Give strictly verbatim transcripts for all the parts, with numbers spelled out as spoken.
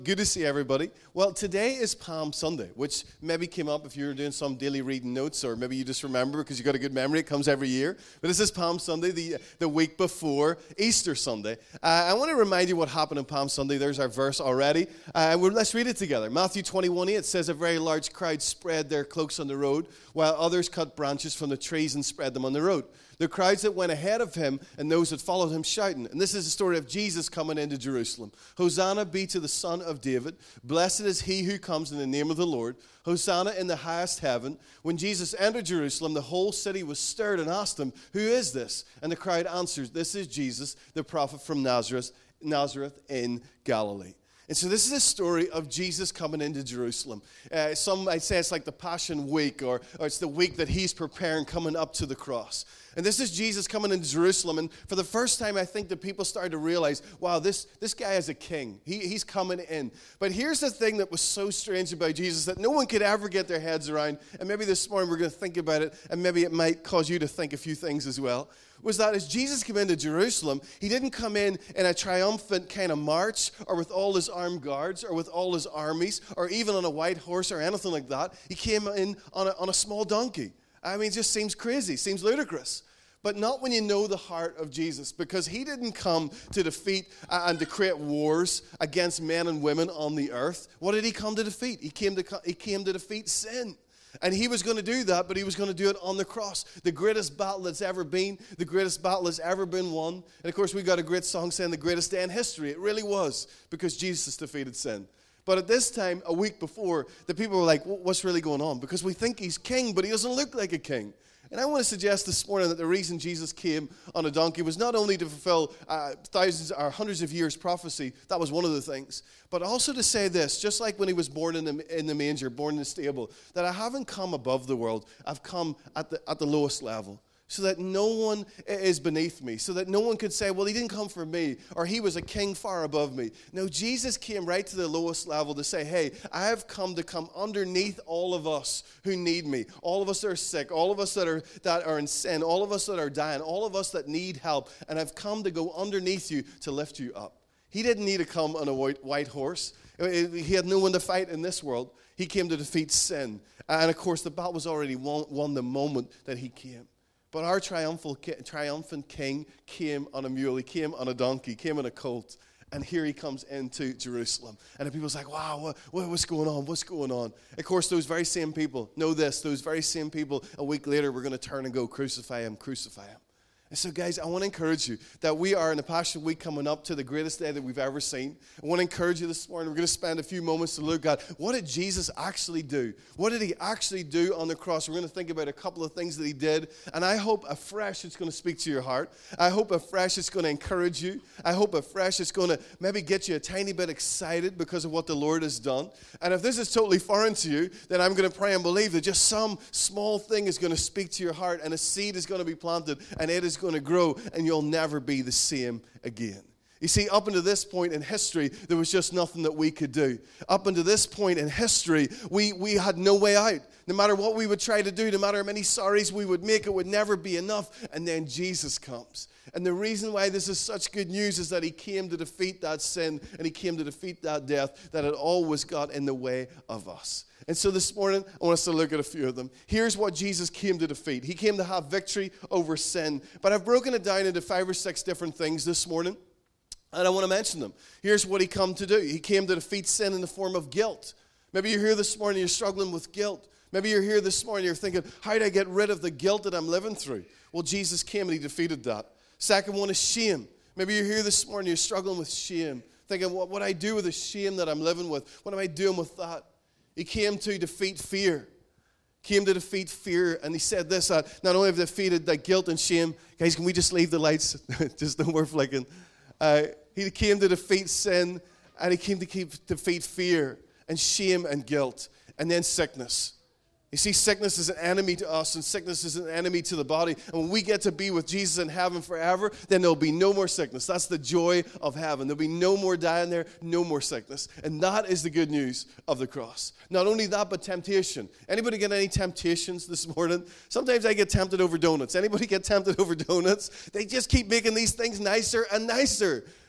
Good to see everybody. Well, today is Palm Sunday, which maybe came up if you were doing some daily reading notes, or maybe you just remember because you got a good memory. It comes every year. But this is Palm Sunday, the, the week before Easter Sunday. Uh, I want to remind you what happened on Palm Sunday. There's our verse already. Uh, well, let's read it together. Matthew twenty-one eight, it says, "A very large crowd spread their cloaks on the road, while others cut branches from the trees and spread them on the road. The crowds that went ahead of him and those that followed him shouting." And this is the story of Jesus coming into Jerusalem. "Hosanna be to the Son of David. Blessed is he who comes in the name of the Lord. Hosanna in the highest heaven." When Jesus entered Jerusalem, the whole city was stirred and asked him, "Who is this?" And the crowd answers, "This is Jesus, the prophet from Nazareth, Nazareth in Galilee." And so this is a story of Jesus coming into Jerusalem. Uh, some might say it's like the Passion Week, or, or it's the week that he's preparing coming up to the cross. And this is Jesus coming into Jerusalem. And for the first time, I think that people started to realize, wow, this, this guy is a king. He, he's coming in. But here's the thing that was so strange about Jesus that no one could ever get their heads around. And maybe this morning we're going to think about it, and maybe it might cause you to think a few things as well. Was that as Jesus came into Jerusalem, he didn't come in in a triumphant kind of march, or with all his armed guards, or with all his armies, or even on a white horse or anything like that. He came in on a, on a small donkey. I mean, it just seems crazy, seems ludicrous. But not when you know the heart of Jesus, because he didn't come to defeat and to create wars against men and women on the earth. What did he come to defeat? He came to, he came to defeat sin. And he was going to do that, but he was going to do it on the cross. The greatest battle that's ever been, the greatest battle that's ever been won. And of course, we got a great song saying the greatest day in history. It really was, because Jesus defeated sin. But at this time, a week before, the people were like, what's really going on? Because we think he's king, but he doesn't look like a king. And I want to suggest this morning that the reason Jesus came on a donkey was not only to fulfill uh, thousands or hundreds of years prophecy, that was one of the things, but also to say this, just like when he was born in the, in the manger, born in the stable, that I haven't come above the world, I've come at the, at the lowest level. So that no one is beneath me. So that no one could say, well, he didn't come for me, or he was a king far above me. No, Jesus came right to the lowest level to say, hey, I have come to come underneath all of us who need me. All of us that are sick, all of us that are that are in sin, all of us that are dying, all of us that need help. And I've come to go underneath you to lift you up. He didn't need to come on a white, white horse. He had no one to fight in this world. He came to defeat sin. And of course, the battle was already won, won the moment that he came. But our triumphant king came on a mule, he came on a donkey, came on a colt, and here he comes into Jerusalem. And the people's like, wow, what, what's going on, what's going on? Of course, those very same people, know this, those very same people, a week later, we're going to turn and go, crucify him, crucify him. And so, guys, I want to encourage you that we are in the Passion Week coming up to the greatest day that we've ever seen. I want to encourage you this morning. We're going to spend a few moments to look at what did Jesus actually do? What did he actually do on the cross? We're going to think about a couple of things that he did. And I hope afresh it's going to speak to your heart. I hope afresh it's going to encourage you. I hope afresh it's going to maybe get you a tiny bit excited because of what the Lord has done. And if this is totally foreign to you, then I'm going to pray and believe that just some small thing is going to speak to your heart, and a seed is going to be planted, and it is going to grow, and you'll never be the same again. You see, up until this point in history, there was just nothing that we could do. Up until this point in history, we, we had no way out. No matter what we would try to do, no matter how many sorries we would make, it would never be enough. And then Jesus comes. And the reason why this is such good news is that he came to defeat that sin, and he came to defeat that death that had always got in the way of us. And so this morning, I want us to look at a few of them. Here's what Jesus came to defeat. He came to have victory over sin. But I've broken it down into five or six different things this morning, and I want to mention them. Here's what he came to do. He came to defeat sin in the form of guilt. Maybe you're here this morning, you're struggling with guilt. Maybe you're here this morning, you're thinking, how do I get rid of the guilt that I'm living through? Well, Jesus came and he defeated that. Second one is shame. Maybe you're here this morning, you're struggling with shame, thinking, what would I do with the shame that I'm living with? What am I doing with that? He came to defeat fear. Came to defeat fear. And he said this, uh, not only have they defeated that guilt and shame. Guys, can we just leave the lights? Just no more flicking. Uh, he came to defeat sin. And he came to keep, defeat fear and shame and guilt. And then sickness. You see, sickness is an enemy to us, and sickness is an enemy to the body. And when we get to be with Jesus in heaven forever, then there'll be no more sickness. That's the joy of heaven. There'll be no more dying there, no more sickness. And that is the good news of the cross. Not only that, but temptation. Anybody get any temptations this morning? Sometimes I get tempted over donuts. Anybody get tempted over donuts? They just keep making these things nicer and nicer.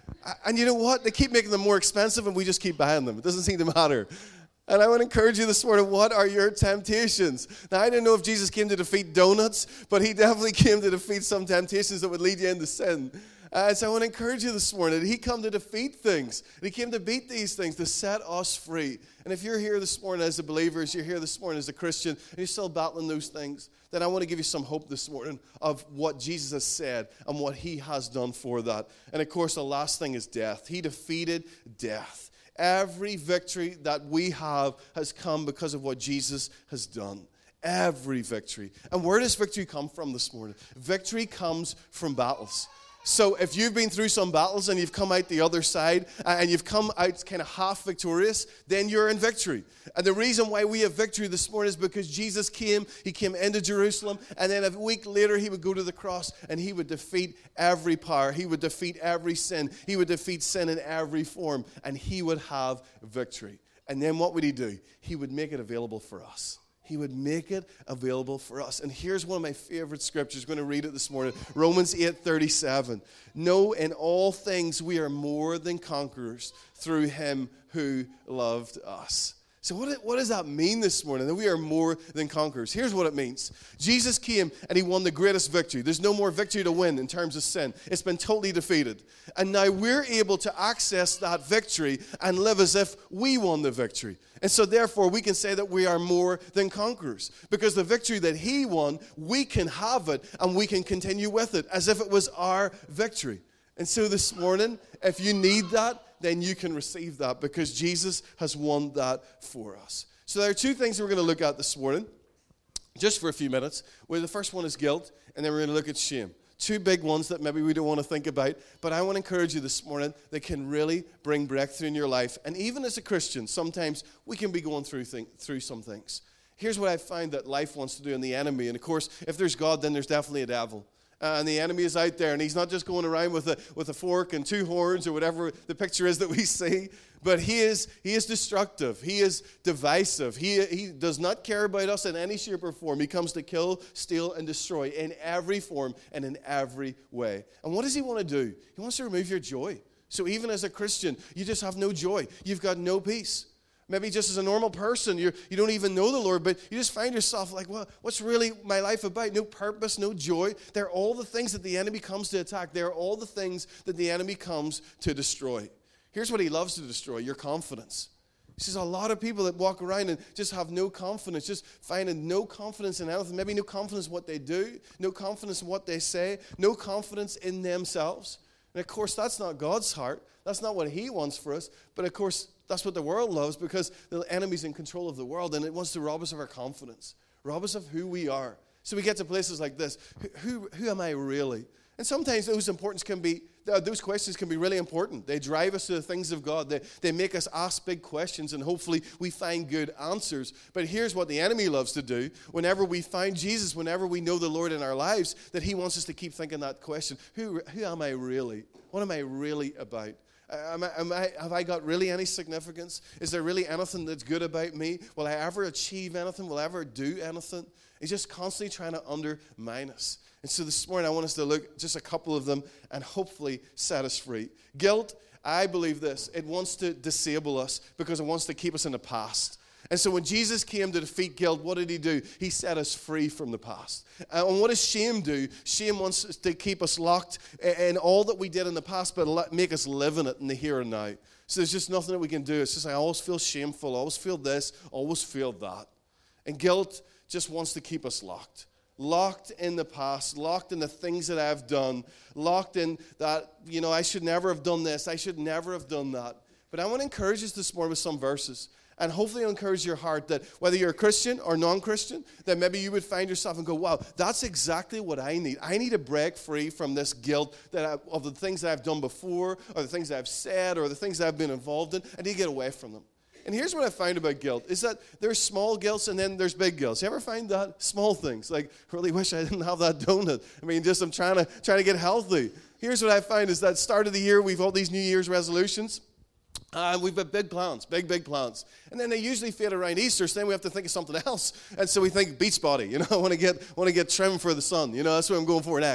And you know what? They keep making them more expensive and we just keep buying them. It doesn't seem to matter. And I want to encourage you this morning, what are your temptations? Now, I don't know if Jesus came to defeat donuts, but he definitely came to defeat some temptations that would lead you into sin. Uh, so I want to encourage you this morning that he came to defeat things. And he came to beat these things, to set us free. And if you're here this morning as a believer, as you're here this morning as a Christian, and you're still battling those things, then I want to give you some hope this morning of what Jesus has said and what he has done for that. And of course, the last thing is death. He defeated death. Every victory that we have has come because of what Jesus has done. Every victory. And where does victory come from this morning? Victory comes from battles. So if you've been through some battles and you've come out the other side and you've come out kind of half victorious, then you're in victory. And the reason why we have victory this morning is because Jesus came, he came into Jerusalem, and then a week later he would go to the cross and he would defeat every power. He would defeat every sin. He would defeat sin in every form, and he would have victory. And then what would he do? He would make it available for us. He would make it available for us. And here's one of my favorite scriptures. I'm going to read it this morning. Romans eight thirty-seven. No, in all things we are more than conquerors through him who loved us. So what, what does that mean this morning? That we are more than conquerors. Here's what it means. Jesus came and he won the greatest victory. There's no more victory to win in terms of sin. It's been totally defeated. And now we're able to access that victory and live as if we won the victory. And so therefore we can say that we are more than conquerors. Because the victory that he won, we can have it and we can continue with it as if it was our victory. And so this morning, if you need that, then you can receive that because Jesus has won that for us. So there are two things we're going to look at this morning, just for a few minutes. Well, the first one is guilt, and then we're going to look at shame. Two big ones that maybe we don't want to think about, but I want to encourage you this morning that can really bring breakthrough in your life. And even as a Christian, sometimes we can be going through thing, through some things. Here's what I find that life wants to do in the enemy. And of course, if there's God, then there's definitely a devil. Uh, and the enemy is out there, and he's not just going around with a with a fork and two horns or whatever the picture is that we see, but he is he is destructive. He is divisive. He he does not care about us in any shape or form. He comes to kill, steal, and destroy in every form and in every way. And what does he want to do? He wants to remove your joy. So even as a Christian, you just have no joy. You've got no peace. Maybe just as a normal person, you you don't even know the Lord, but you just find yourself like, well, what's really my life about? No purpose, no joy. They're all the things that the enemy comes to attack. They're all the things that the enemy comes to destroy. Here's what he loves to destroy, your confidence. He says a lot of people that walk around and just have no confidence, just finding no confidence in anything, maybe no confidence in what they do, no confidence in what they say, no confidence in themselves. And of course, that's not God's heart. That's not what he wants for us. But of course, that's what the world loves because the enemy's in control of the world and it wants to rob us of our confidence, rob us of who we are. So we get to places like this. Who, who, who am I really? And sometimes those importance can be, those questions can be really important. They drive us to the things of God. They, they make us ask big questions and hopefully we find good answers. But here's what the enemy loves to do. Whenever we find Jesus, whenever we know the Lord in our lives, that he wants us to keep thinking that question. Who, who am I really? What am I really about? Am I, am I, have I got really any significance? Is there really anything that's good about me? Will I ever achieve anything? Will I ever do anything? He's just constantly trying to undermine us. And so this morning I want us to look at just a couple of them and hopefully set us free. Guilt, I believe this, it wants to disable us because it wants to keep us in the past. And so when Jesus came to defeat guilt, what did he do? He set us free from the past. Uh, and what does shame do? Shame wants to keep us locked in all that we did in the past, but make us live in it in the here and now. So there's just nothing that we can do. It's just I always feel shameful, I always feel this, always feel that. And guilt just wants to keep us locked. Locked in the past, locked in the things that I've done, locked in that, you know, I should never have done this, I should never have done that. But I want to encourage us this morning with some verses. And hopefully it'll encourage your heart that whether you're a Christian or non-Christian, that maybe you would find yourself and go, wow, that's exactly what I need. I need to break free from this guilt that I, of the things that I've done before or the things that I've said or the things that I've been involved in. I need to get away from them. And here's what I find about guilt, is that there's small guilts and then there's big guilts. You ever find that? Small things, like, I really wish I didn't have that donut. I mean, just I'm trying to trying to get healthy. Here's what I find is that start of the year, we've all these New Year's resolutions. Uh, we've got big plans, big, big plans. And then they usually fade around Easter, so then we have to think of something else. And so we think beach body, you know, I want to get want to get trim for the sun. You know, that's what I'm going for next.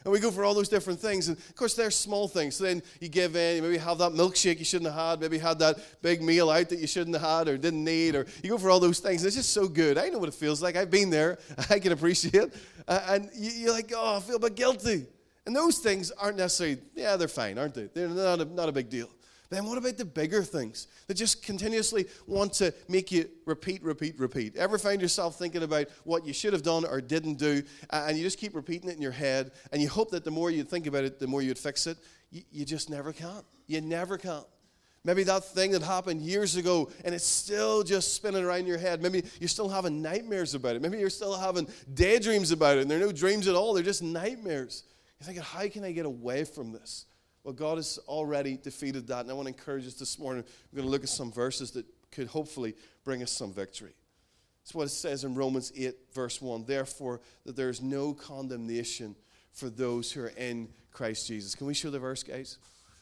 And we go for all those different things. And, of course, they're small things. So then you give in. You maybe have that milkshake you shouldn't have had. Maybe had that big meal out that you shouldn't have had or didn't need. Or you go for all those things. And it's just so good. I know what it feels like. I've been there. I can appreciate it. Uh, and you, you're like, oh, I feel a bit guilty. And those things aren't necessarily, yeah, they're fine, aren't they? They're not a, not a big deal. Then what about the bigger things that just continuously want to make you repeat, repeat, repeat? Ever find yourself thinking about what you should have done or didn't do, and you just keep repeating it in your head, and you hope that the more you think about it, the more you'd fix it? You, you just never can. You never can. Maybe that thing that happened years ago, and it's still just spinning around your head. Maybe you're still having nightmares about it. Maybe you're still having daydreams about it, and they're no dreams at all. They're just nightmares. You're thinking, how can I get away from this? Well, God has already defeated that, and I want to encourage us this morning. We're going to look at some verses that could hopefully bring us some victory. That's what it says in Romans eight, verse one. Therefore, that there is no condemnation for those who are in Christ Jesus. Can we show the verse, guys?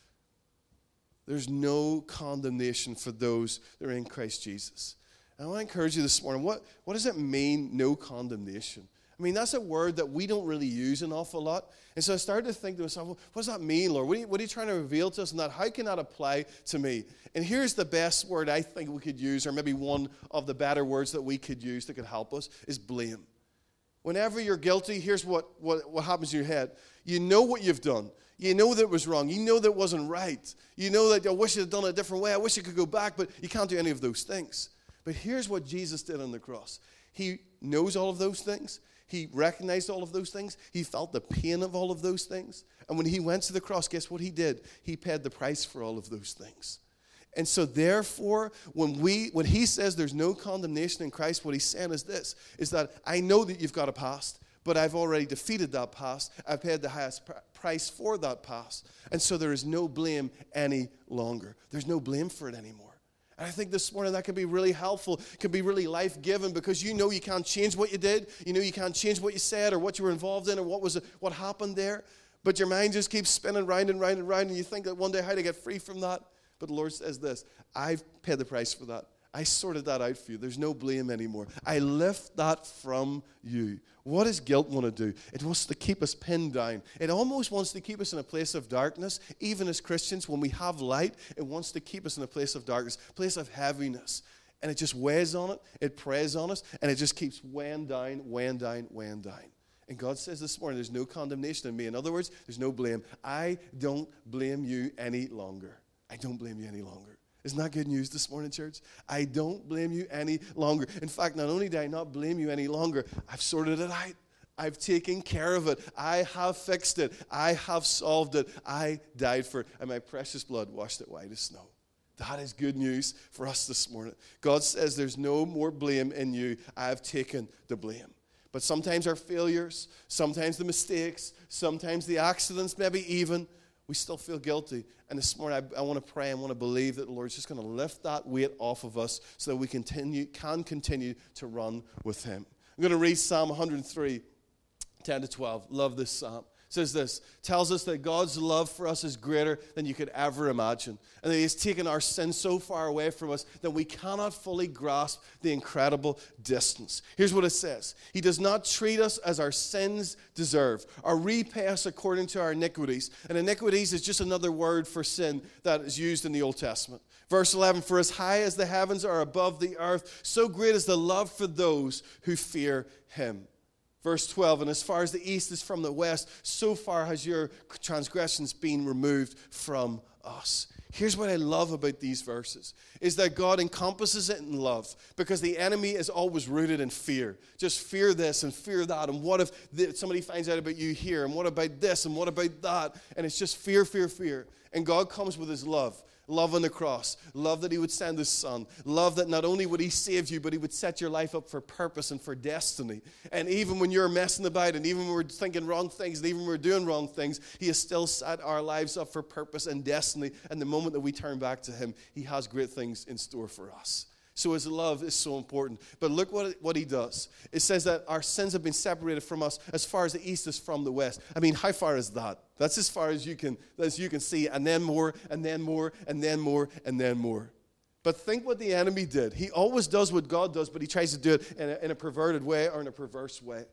There's no condemnation for those that are in Christ Jesus. And I want to encourage you this morning. What, what does it mean, no condemnation? I mean, that's a word that we don't really use an awful lot. And so I started to think to myself, well, what does that mean, Lord? What are, you, what are you trying to reveal to us in that? How can that apply to me? And here's the best word I think we could use, or maybe one of the better words that we could use that could help us, is blame. Whenever you're guilty, here's what, what, what happens in your head. You know what you've done. You know that it was wrong. You know that it wasn't right. You know that I wish I had done it a different way. I wish I could go back, but you can't do any of those things. But here's what Jesus did on the cross. He knows all of those things. He recognized all of those things. He felt the pain of all of those things. And when he went to the cross, guess what he did? He paid the price for all of those things. And so therefore, when we when he says there's no condemnation in Christ, what he's saying is this, is that I know that you've got a past, but I've already defeated that past. I've paid the highest pr- price for that past. And so there is no blame any longer. There's no blame for it anymore. And I think this morning that can be really helpful, can be really life-giving, because you know you can't change what you did. You know you can't change what you said or what you were involved in or what was what happened there. But your mind just keeps spinning round and round and round, and you think that one day how to get free from that. But the Lord says this, I've paid the price for that. I sorted that out for you. There's no blame anymore. I lift that from you. What does guilt want to do? It wants to keep us pinned down. It almost wants to keep us in a place of darkness. Even as Christians, when we have light, it wants to keep us in a place of darkness, place of heaviness. And it just weighs on it, it preys on us, and it just keeps weighing down, weighing down, weighing down. And God says this morning, there's no condemnation in me. In other words, there's no blame. I don't blame you any longer. I don't blame you any longer. Isn't that good news this morning, church? I don't blame you any longer. In fact, not only do I not blame you any longer, I've sorted it out. I've taken care of it. I have fixed it. I have solved it. I died for it. And my precious blood washed it white as snow. That is good news for us this morning. God says there's no more blame in you. I have taken the blame. But sometimes our failures, sometimes the mistakes, sometimes the accidents, maybe even, we still feel guilty. And this morning, I, I want to pray and want to believe that the Lord's just going to lift that weight off of us so that we continue, can continue to run with him. I'm going to read Psalm one hundred three, ten to twelve. Love this psalm. It says this, tells us that God's love for us is greater than you could ever imagine. And that he has taken our sin so far away from us that we cannot fully grasp the incredible distance. Here's what it says. He does not treat us as our sins deserve, or repay us according to our iniquities. And iniquities is just another word for sin that is used in the Old Testament. Verse eleven, for as high as the heavens are above the earth, so great is the love for those who fear him. Verse twelve, and as far as the east is from the west, so far has your transgressions been removed from us. Here's what I love about these verses, is that God encompasses it in love, because the enemy is always rooted in fear. Just fear this and fear that, and what if somebody finds out about you here, and what about this, and what about that, and it's just fear, fear, fear. And God comes with his love. Love on the cross. Love that he would send his son. Love that not only would he save you, but he would set your life up for purpose and for destiny. And even when you're messing about, and even when we're thinking wrong things, and even when we're doing wrong things, he has still set our lives up for purpose and destiny. And the moment that we turn back to him, he has great things in store for us. So his love is so important. But look what, what he does. It says that our sins have been separated from us as far as the east is from the west. I mean, how far is that? That's as far as you can, as you can see, and then more, and then more, and then more, and then more. But think what the enemy did. He always does what God does, but he tries to do it in a, in a perverted way or in a perverse way.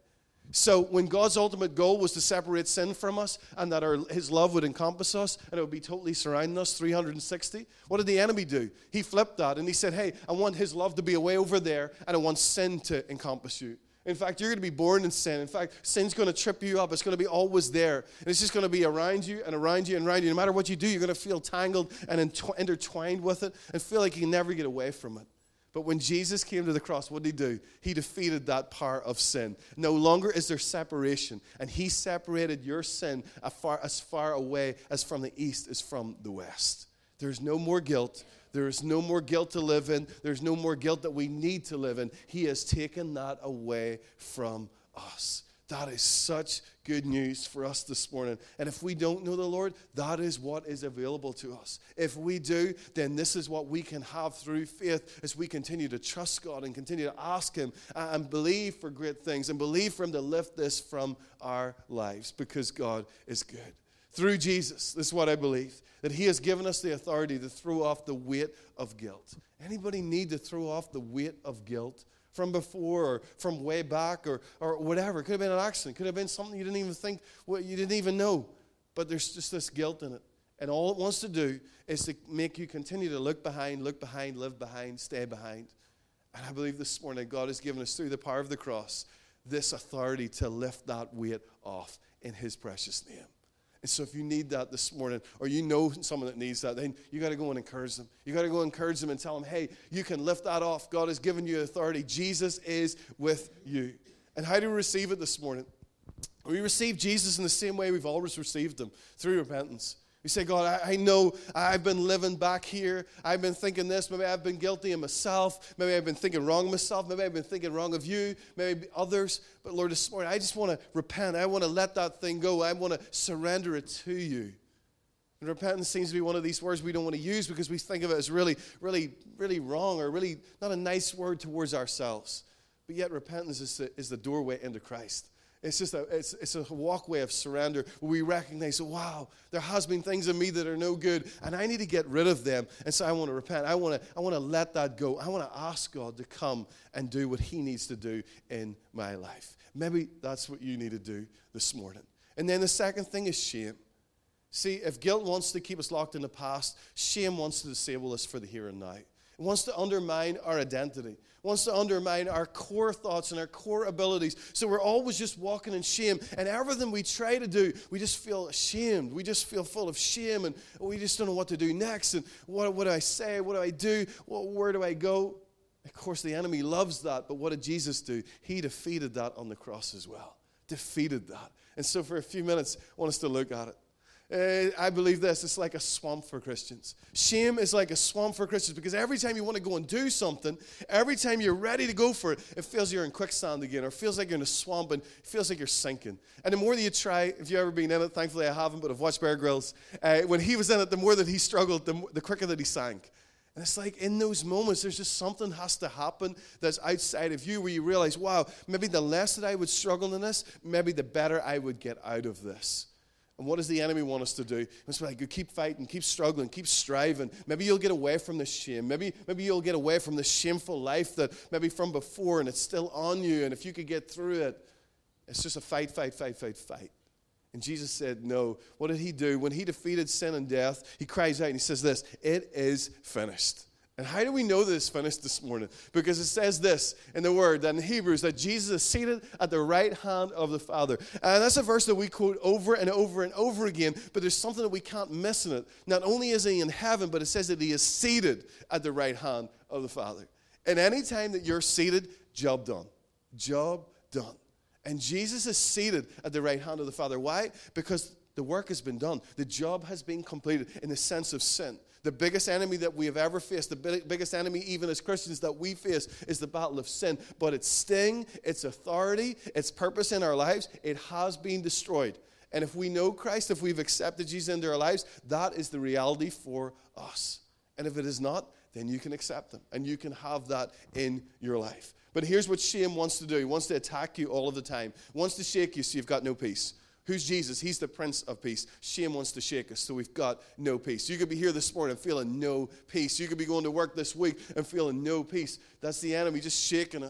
So when God's ultimate goal was to separate sin from us and that our, his love would encompass us and it would be totally surrounding us three hundred sixty, what did the enemy do? He flipped that and he said, hey, I want his love to be away over there and I want sin to encompass you. In fact, you're going to be born in sin. In fact, sin's going to trip you up. It's going to be always there. And it's just going to be around you and around you and around you. No matter what you do, you're going to feel tangled and intertwined with it and feel like you can never get away from it. But when Jesus came to the cross, what did he do? He defeated that power of sin. No longer is there separation. And he separated your sin as far, as far away as from the east is from the west. There's no more guilt. There is no more guilt to live in. There's no more guilt that we need to live in. He has taken that away from us. That is such good news for us this morning. And if we don't know the Lord, that is what is available to us. If we do, then this is what we can have through faith as we continue to trust God and continue to ask him and believe for great things and believe for him to lift this from our lives because God is good. Through Jesus, this is what I believe, that he has given us the authority to throw off the weight of guilt. Anybody need to throw off the weight of guilt? From before or from way back or, or whatever. It could have been an accident. It could have been something you didn't even think, well, you didn't even know. But there's just this guilt in it. And all it wants to do is to make you continue to look behind, look behind, live behind, stay behind. And I believe this morning God has given us through the power of the cross this authority to lift that weight off in his precious name. And so if you need that this morning, or you know someone that needs that, then you got to go and encourage them. You got to go and encourage them and tell them, hey, you can lift that off. God has given you authority. Jesus is with you. And how do we receive it this morning? We receive Jesus in the same way we've always received him, through repentance. We say, God, I, I know I've been living back here. I've been thinking this. Maybe I've been guilty of myself. Maybe I've been thinking wrong of myself. Maybe I've been thinking wrong of you. Maybe others. But Lord, this morning, I just want to repent. I want to let that thing go. I want to surrender it to you. And repentance seems to be one of these words we don't want to use because we think of it as really, really, really wrong or really not a nice word towards ourselves. But yet repentance is the, is the doorway into Christ. It's just a, it's, it's a walkway of surrender where we recognize, wow, there has been things in me that are no good, and I need to get rid of them. And so I want to repent. I want to, I want to let that go. I want to ask God to come and do what he needs to do in my life. Maybe that's what you need to do this morning. And then the second thing is shame. See, if guilt wants to keep us locked in the past, shame wants to disable us for the here and now. It wants to undermine our identity. It wants to undermine our core thoughts and our core abilities. So we're always just walking in shame. And everything we try to do, we just feel ashamed. We just feel full of shame. And we just don't know what to do next. And what, what do I say? What do I do? What, where do I go? Of course, the enemy loves that. But what did Jesus do? He defeated that on the cross as well. Defeated that. And so for a few minutes, I want us to look at it. Uh, I believe this, it's like a swamp for Christians. Shame is like a swamp for Christians because every time you want to go and do something, every time you're ready to go for it, it feels you're in quicksand again, or it feels like you're in a swamp and it feels like you're sinking. And the more that you try, if you've ever been in it, thankfully I haven't, but I've watched Bear Grylls, uh, when he was in it, the more that he struggled, the, more, the quicker that he sank. And it's like in those moments, there's just something has to happen that's outside of you where you realize, wow, maybe the less that I would struggle in this, maybe the better I would get out of this. And what does the enemy want us to do? It's like, you keep fighting, keep struggling, keep striving. Maybe you'll get away from the shame. Maybe, maybe you'll get away from the shameful life that maybe from before and it's still on you. And if you could get through it, it's just a fight, fight, fight, fight, fight. And Jesus said, no. What did he do? When he defeated sin and death, he cries out and he says this, it is finished. And how do we know that it's finished this morning? Because it says this in the Word, that in Hebrews, that Jesus is seated at the right hand of the Father. And that's a verse that we quote over and over and over again, but there's something that we can't miss in it. Not only is he in heaven, but it says that he is seated at the right hand of the Father. And any time that you're seated, job done. Job done. And Jesus is seated at the right hand of the Father. Why? Because the work has been done. The job has been completed in the sense of sin. The biggest enemy that we have ever faced, the biggest enemy even as Christians that we face is the battle of sin. But its sting, its authority, its purpose in our lives, it has been destroyed. And if we know Christ, if we've accepted Jesus into our lives, that is the reality for us. And if it is not, then you can accept him. And you can have that in your life. But here's what shame wants to do. He wants to attack you all of the time. He wants to shake you so you've got no peace. Who's Jesus? He's the Prince of Peace. Shame wants to shake us, so we've got no peace. You could be here this morning feeling no peace. You could be going to work this week and feeling no peace. That's the enemy just shaking us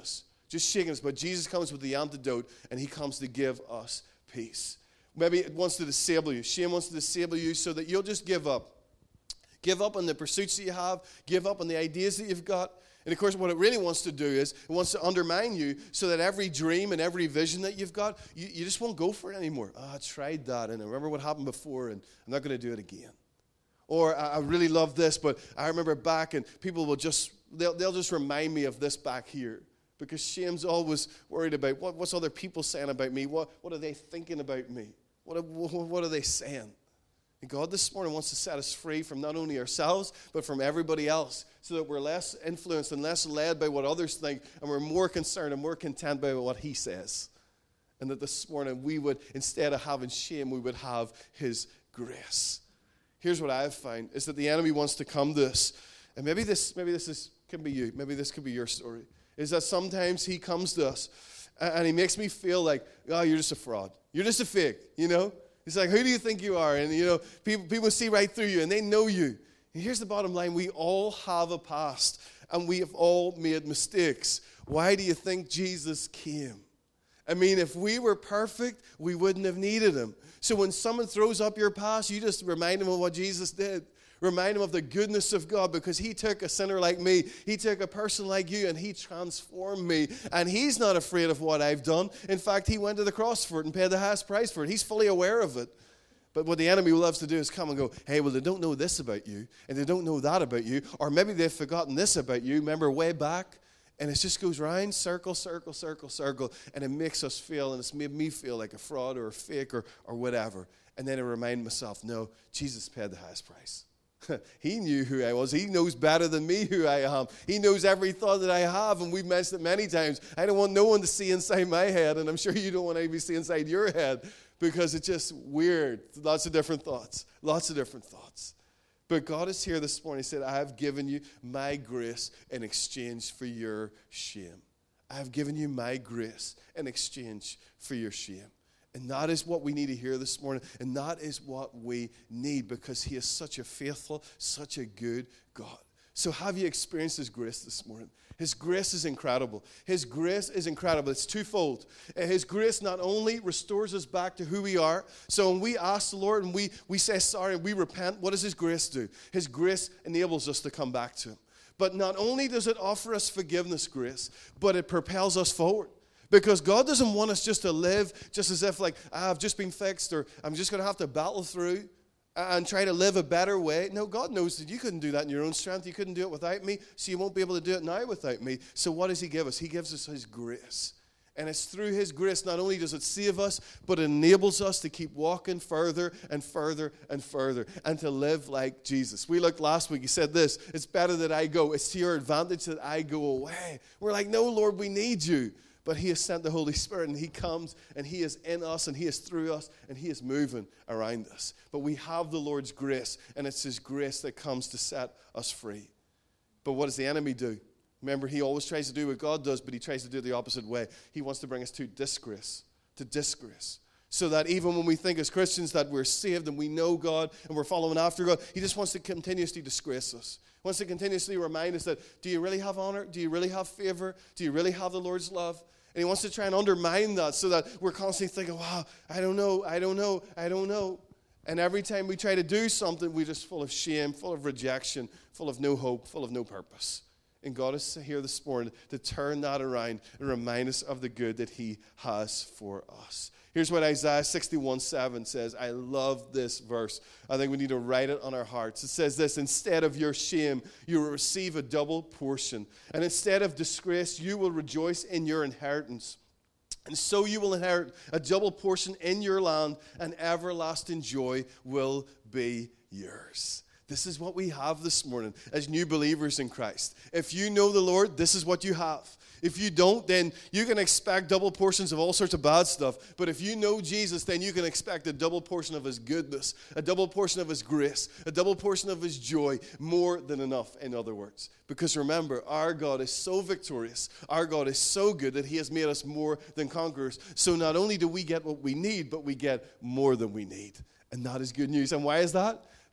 just shaking us. But Jesus comes with the antidote, and he comes to give us peace. Maybe it wants to disable you. Shame wants to disable you so that you'll just give up. Give up on the pursuits that you have. Give up on the ideas that you've got. And of course, what it really wants to do is it wants to undermine you so that every dream and every vision that you've got, you, you just won't go for it anymore. Oh, I tried that, and I remember what happened before, and I'm not going to do it again. Or I, I really love this, but I remember back, and people will just, they'll, they'll just remind me of this back here. Because shame's always worried about what, what's other people saying about me? What, what are they thinking about me? What, what are they saying? And God this morning wants to set us free from not only ourselves, but from everybody else, so that we're less influenced and less led by what others think, and we're more concerned and more content by what he says. And that this morning we would, instead of having shame, we would have his grace. Here's what I've found, is that the enemy wants to come to us, and maybe this, maybe this is, can be you, maybe this could be your story, is that sometimes he comes to us, and he makes me feel like, oh, you're just a fraud. You're just a fake, you know? He's like, who do you think you are? And, you know, people, people see right through you, and they know you. And here's the bottom line. We all have a past, and we have all made mistakes. Why do you think Jesus came? I mean, if we were perfect, we wouldn't have needed him. So when someone throws up your past, you just remind them of what Jesus did. Remind him of the goodness of God, because he took a sinner like me. He took a person like you, and he transformed me. And he's not afraid of what I've done. In fact, he went to the cross for it and paid the highest price for it. He's fully aware of it. But what the enemy loves to do is come and go, hey, well, they don't know this about you, and they don't know that about you, or maybe they've forgotten this about you. Remember way back? And it just goes round, circle, circle, circle, circle, and it makes us feel, and it's made me feel like a fraud or a fake or, or whatever. And then I remind myself, no, Jesus paid the highest price. He knew who I was. He knows better than me who I am. He knows every thought that I have, and we've mentioned it many times. I don't want no one to see inside my head, and I'm sure you don't want anybody to see inside your head, because it's just weird. Lots of different thoughts. Lots of different thoughts. But God is here this morning. He said, I have given you my grace in exchange for your shame. I have given you my grace in exchange for your shame. And that is what we need to hear this morning. And that is what we need, because he is such a faithful, such a good God. So have you experienced his grace this morning? His grace is incredible. His grace is incredible. It's twofold. His grace not only restores us back to who we are. So when we ask the Lord and we, we say sorry and we repent, what does his grace do? His grace enables us to come back to him. But not only does it offer us forgiveness grace, but it propels us forward. Because God doesn't want us just to live just as if like, ah, I've just been fixed, or I'm just going to have to battle through and try to live a better way. No, God knows that you couldn't do that in your own strength. You couldn't do it without me, so you won't be able to do it now without me. So what does he give us? He gives us his grace. And it's through his grace, not only does it save us, but it enables us to keep walking further and further and further and to live like Jesus. We looked last week, he said this, it's better that I go. It's to your advantage that I go away. We're like, no, Lord, we need you. But he has sent the Holy Spirit, and he comes, and he is in us, and he is through us, and he is moving around us. But we have the Lord's grace, and it's his grace that comes to set us free. But what does the enemy do? Remember, he always tries to do what God does, but he tries to do it the opposite way. He wants to bring us to disgrace, to disgrace. So that even when we think as Christians that we're saved and we know God and we're following after God, he just wants to continuously disgrace us. He wants to continuously remind us that, do you really have honor? Do you really have favor? Do you really have the Lord's love? And he wants to try and undermine that so that we're constantly thinking, wow, I don't know, I don't know, I don't know. And every time we try to do something, we're just full of shame, full of rejection, full of no hope, full of no purpose. And God is here this morning to turn that around and remind us of the good that he has for us. Here's what Isaiah sixty-one seven says. I love this verse. I think we need to write it on our hearts. It says this, instead of your shame, you will receive a double portion. And instead of disgrace, you will rejoice in your inheritance. And so you will inherit a double portion in your land, and everlasting joy will be yours. This is what we have this morning as new believers in Christ. If you know the Lord, this is what you have. If you don't, then you can expect double portions of all sorts of bad stuff. But if you know Jesus, then you can expect a double portion of his goodness, a double portion of his grace, a double portion of his joy, more than enough, in other words. Because remember, our God is so victorious, our God is so good that he has made us more than conquerors. So not only do we get what we need, but we get more than we need. And that is good news. And why is that?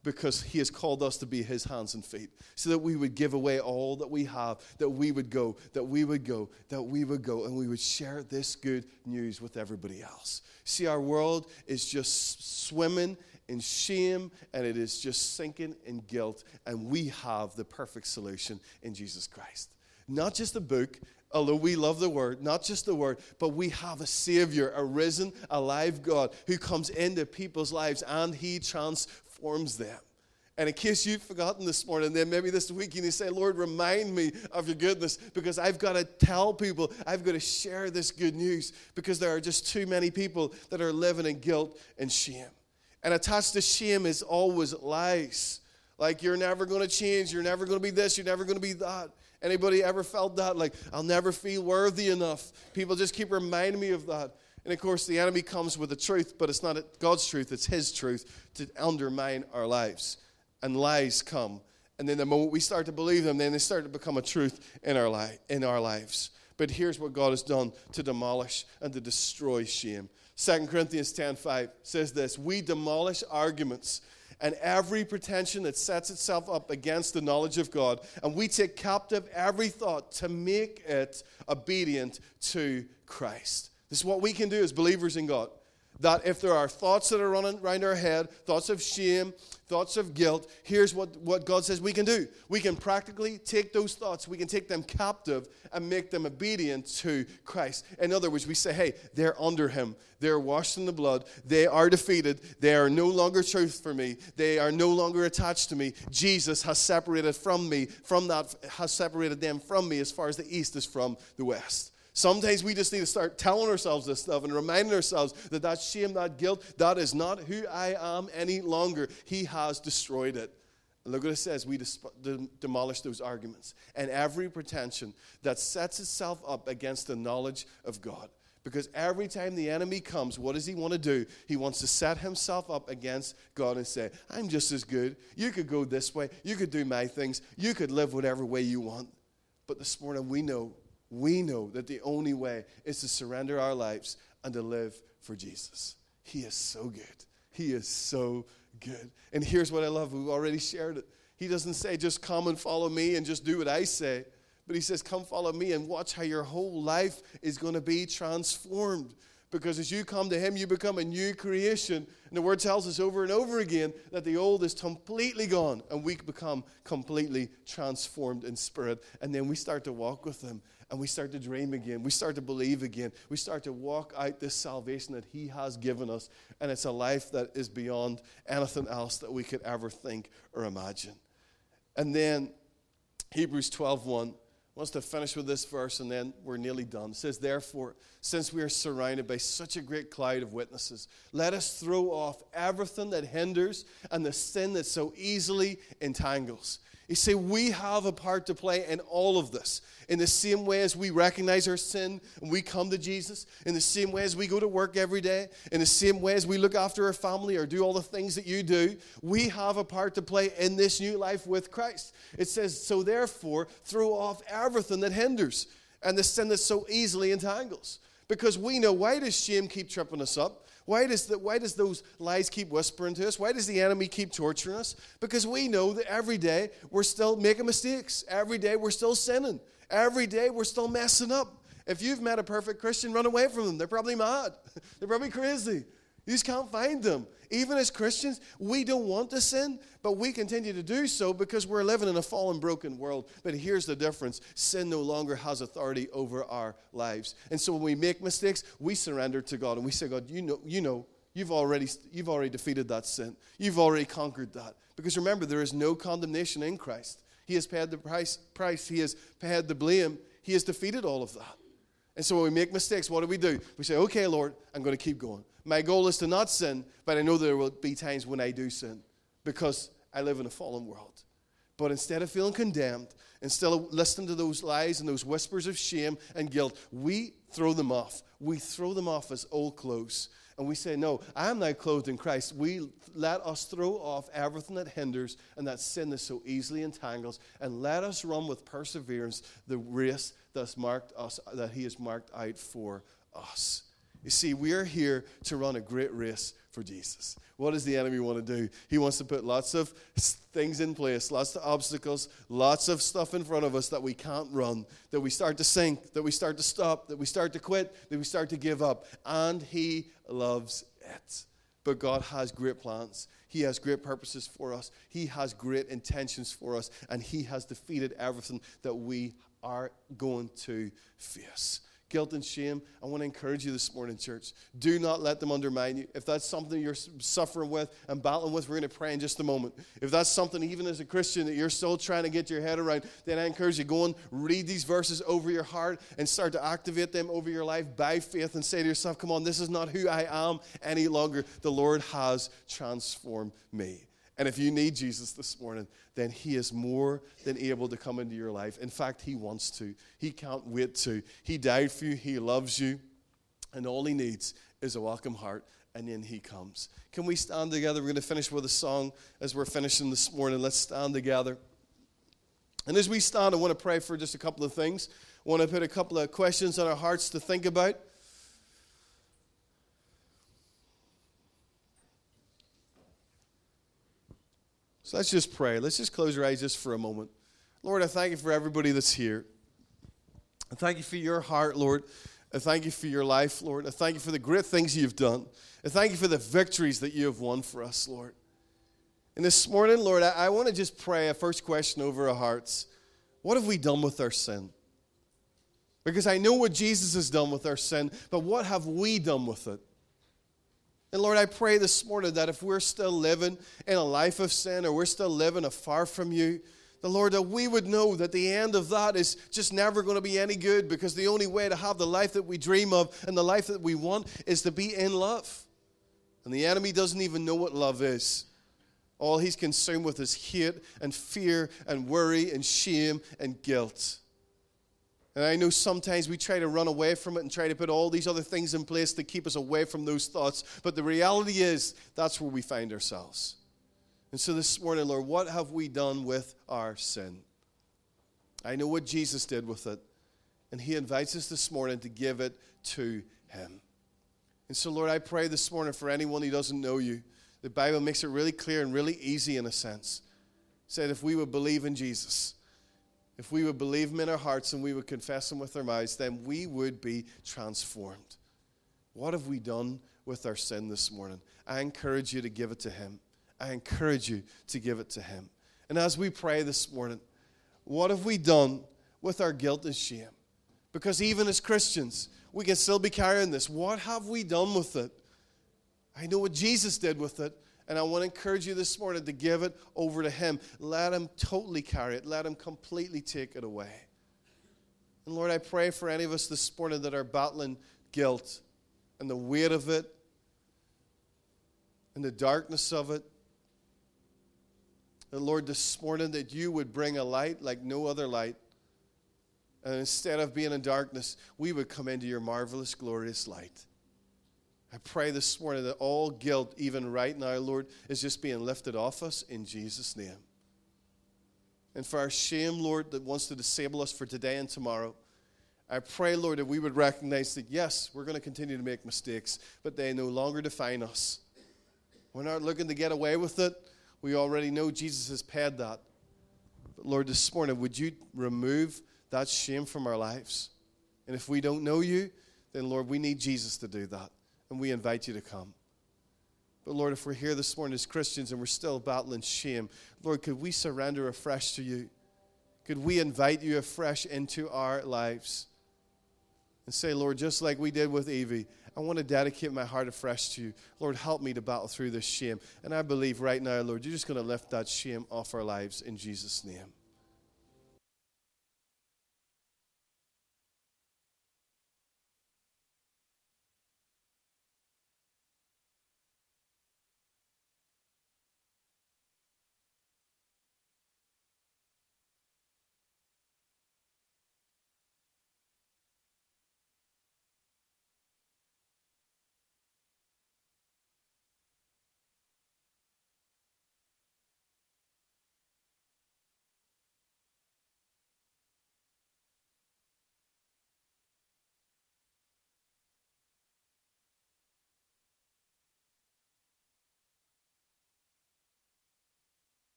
because he has called us to be his hands and feet, so that we would give away all that we have, that we would go, that we would go, that we would go, and we would share this good news with everybody else. See, our world is just swimming in shame, and it is just sinking in guilt, and we have the perfect solution in Jesus Christ. Not just a book, although we love the Word, not just the Word, but we have a Savior, a risen, alive God who comes into people's lives and he transforms them. And in case you've forgotten this morning, then maybe this week you need to say, Lord, remind me of your goodness, because I've got to tell people, I've got to share this good news, because there are just too many people that are living in guilt and shame. And attached to shame is always lies. Like, you're never going to change, you're never going to be this, you're never going to be that. Anybody ever felt that? Like, I'll never feel worthy enough. People just keep reminding me of that. And of course, the enemy comes with the truth, but it's not God's truth, it's his truth to undermine our lives. And lies come. And then the moment we start to believe them, then they start to become a truth in our, li- in our lives. But here's what God has done to demolish and to destroy shame. Second Corinthians ten five says this: we demolish arguments and every pretension that sets itself up against the knowledge of God, and we take captive every thought to make it obedient to Christ. This is what we can do as believers in God. That if there are thoughts that are running around our head, thoughts of shame, thoughts of guilt, here's what, what God says we can do. We can practically take those thoughts, we can take them captive and make them obedient to Christ. In other words, we say, hey, they're under him. They're washed in the blood. They are defeated. They are no longer truth for me. They are no longer attached to me. Jesus has separated from me, from that, has separated them from me as far as the east is from the west. Sometimes we just need to start telling ourselves this stuff and reminding ourselves that that shame, that guilt, that is not who I am any longer. He has destroyed it. And look what it says. We dis- de- demolish those arguments and every pretension that sets itself up against the knowledge of God. Because every time the enemy comes, what does he want to do? He wants to set himself up against God and say, I'm just as good. You could go this way. You could do my things. You could live whatever way you want. But this morning we know We know that the only way is to surrender our lives and to live for Jesus. He is so good. He is so good. And here's what I love. We've already shared it. He doesn't say, just come and follow me and just do what I say. But he says, come follow me and watch how your whole life is going to be transformed. Because as you come to him, you become a new creation. And the word tells us over and over again that the old is completely gone. And we become completely transformed in spirit. And then we start to walk with him. And we start to dream again. We start to believe again. We start to walk out this salvation that he has given us. And it's a life that is beyond anything else that we could ever think or imagine. And then Hebrews twelve one wants to finish with this verse, and then we're nearly done. It says, therefore, since we are surrounded by such a great cloud of witnesses, let us throw off everything that hinders and the sin that so easily entangles. You see, we have a part to play in all of this. In the same way as we recognize our sin and we come to Jesus, in the same way as we go to work every day, in the same way as we look after our family or do all the things that you do, we have a part to play in this new life with Christ. It says, so therefore, throw off everything that hinders and the sin that so easily entangles. Because we know, why does shame keep tripping us up? Why does, the, why does those lies keep whispering to us? Why does the enemy keep torturing us? Because we know that every day we're still making mistakes. Every day we're still sinning. Every day we're still messing up. If you've met a perfect Christian, run away from them. They're probably mad. They're probably crazy. You just can't find them. Even as Christians, we don't want to sin, but we continue to do so because we're living in a fallen, broken world. But here's the difference. Sin no longer has authority over our lives. And so when we make mistakes, we surrender to God. And we say, God, you know, you know, you've already, you've already defeated that sin. You've already conquered that. Because remember, there is no condemnation in Christ. He has paid the price. price. He has paid the blame. He has defeated all of that. And so when we make mistakes, what do we do? We say, okay, Lord, I'm going to keep going. My goal is to not sin, but I know there will be times when I do sin because I live in a fallen world. But instead of feeling condemned, instead of listening to those lies and those whispers of shame and guilt, we throw them off. We throw them off as old clothes. And we say, no, I am now clothed in Christ. We let us throw off everything that hinders and that sin that so easily entangles, and let us run with perseverance the race that's marked us, that he has marked out for us. You see, we are here to run a great race for Jesus. What does the enemy want to do? He wants to put lots of things in place, lots of obstacles, lots of stuff in front of us that we can't run, that we start to sink, that we start to stop, that we start to quit, that we start to give up. And he loves it. But God has great plans. He has great purposes for us. He has great intentions for us. And he has defeated everything that we are going to face. Guilt and shame, I want to encourage you this morning, church. Do not let them undermine you. If that's something you're suffering with and battling with, we're going to pray in just a moment. If that's something, even as a Christian, that you're still trying to get your head around, then I encourage you, go and read these verses over your heart and start to activate them over your life by faith and say to yourself, come on, this is not who I am any longer. The Lord has transformed me. And if you need Jesus this morning, then he is more than able to come into your life. In fact, he wants to. He can't wait to. He died for you. He loves you. And all he needs is a welcome heart. And then he comes. Can we stand together? We're going to finish with a song as we're finishing this morning. Let's stand together. And as we stand, I want to pray for just a couple of things. I want to put a couple of questions on our hearts to think about. So let's just pray. Let's just close our eyes just for a moment. Lord, I thank you for everybody that's here. I thank you for your heart, Lord. I thank you for your life, Lord. I thank you for the great things you've done. I thank you for the victories that you have won for us, Lord. And this morning, Lord, I, I want to just pray a first question over our hearts. What have we done with our sin? Because I know what Jesus has done with our sin, but what have we done with it? And Lord, I pray this morning that if we're still living in a life of sin or we're still living afar from you, the Lord, that we would know that the end of that is just never going to be any good, because the only way to have the life that we dream of and the life that we want is to be in love. And the enemy doesn't even know what love is. All he's consumed with is hate and fear and worry and shame and guilt. And I know sometimes we try to run away from it and try to put all these other things in place to keep us away from those thoughts. But the reality is, that's where we find ourselves. And so this morning, Lord, what have we done with our sin? I know what Jesus did with it. And he invites us this morning to give it to him. And so, Lord, I pray this morning for anyone who doesn't know you. The Bible makes it really clear and really easy in a sense. It said if we would believe in Jesus, if we would believe him in our hearts and we would confess him with our mouths, then we would be transformed. What have we done with our sin this morning? I encourage you to give it to him. I encourage you to give it to him. And as we pray this morning, what have we done with our guilt and shame? Because even as Christians, we can still be carrying this. What have we done with it? I know what Jesus did with it. And I want to encourage you this morning to give it over to him. Let him totally carry it. Let him completely take it away. And Lord, I pray for any of us this morning that are battling guilt and the weight of it and the darkness of it. And Lord, this morning that you would bring a light like no other light. And instead of being in darkness, we would come into your marvelous, glorious light. I pray this morning that all guilt, even right now, Lord, is just being lifted off us in Jesus' name. And for our shame, Lord, that wants to disable us for today and tomorrow, I pray, Lord, that we would recognize that, yes, we're going to continue to make mistakes, but they no longer define us. We're not looking to get away with it. We already know Jesus has paid that. But Lord, this morning, would you remove that shame from our lives? And if we don't know you, then, Lord, we need Jesus to do that. And we invite you to come. But Lord, if we're here this morning as Christians and we're still battling shame, Lord, could we surrender afresh to you? Could we invite you afresh into our lives? And say, Lord, just like we did with Evie, I want to dedicate my heart afresh to you. Lord, help me to battle through this shame. And I believe right now, Lord, you're just going to lift that shame off our lives in Jesus' name.